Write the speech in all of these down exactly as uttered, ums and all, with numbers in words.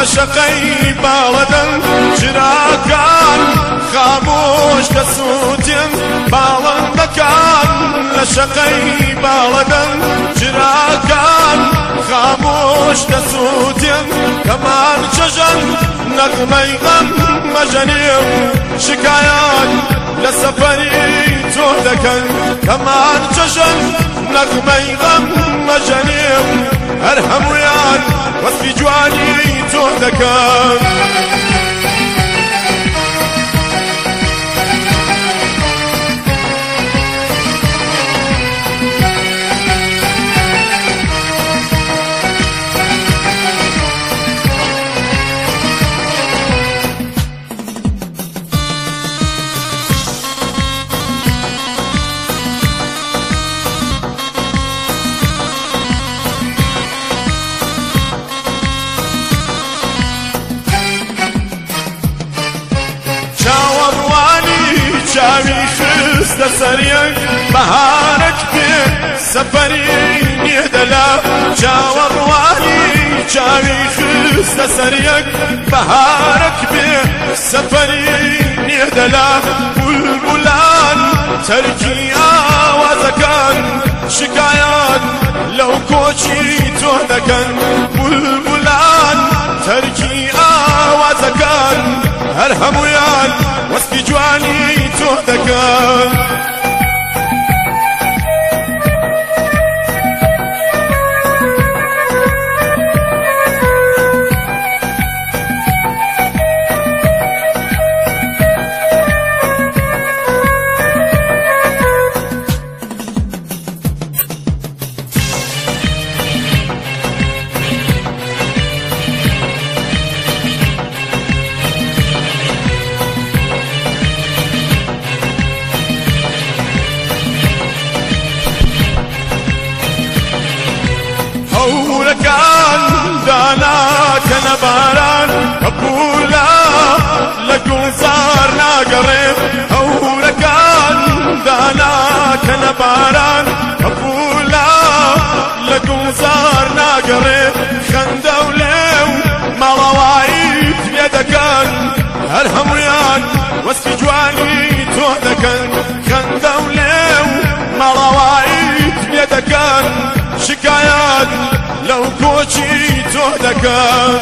شقي بالدن چراکان خاموش دەسووتێن باڵندەکان لە شقەی باڵەدەن چراکان خاموش دەسووتێن کەمان چەژەن نەغمەی غەم مەژەنێ و شکایەت لە سەفەری تۆ دەکەن کەمان چەژەن نەغمەی غەم مەژەنێ و هەر هەموویان وەسفی جوانی تۆ دەکەن چاوی خستە سەریەک بەهارێک پێ سەفەری نێدەلا چاوەڕوانی چاوی خستە سەریەک بەهارێک پێ سەفەری نێدەلا بولبولان تەرکی ئاوازەکان شکایەت لەو کۆچی تۆ دەکەن بولبولان تەرکی ئاوازەکان هەر هەموویان وەسفی جوانی تۆ دەکەن هەورەکان داناکەنە باران هەبوولا لە گوڵزار ناگەڕێ هەورەکان داناکەنە باران هەبوولا لە گوڵزار ناگەڕێ خەندە و لێو ماڵەوایی پێ دەکەن هەر هەموویان وەسفی جوانی تۆ دەکەن خەندە و لێو ماڵەوایی پێ دەکەن شکایەت لەو کۆچی تۆ دەکەن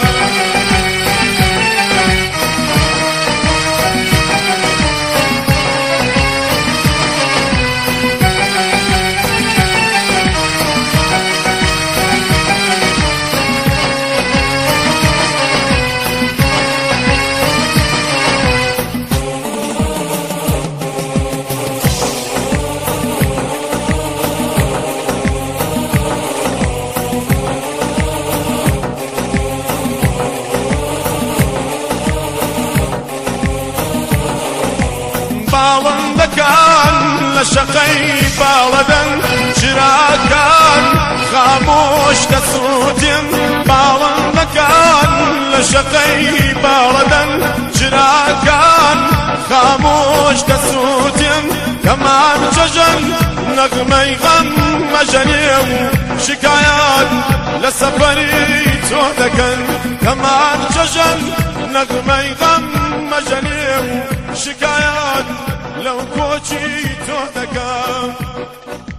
باڵندەکان لە شەقەی باڵەدەن چراکان خامۆش دەسووتێن باڵندەکان لە شەقەی باڵەدەن چراکان خامۆش دەسووتێن کەمان چەژەن نەغمەی غەم مەژەنێ و شکایەت لە سەفەری تۆ دەکەن کەمان چەژەن نەغمەی غەم مەژەنێ و شکایەت لەو کۆچی تۆ دەکەن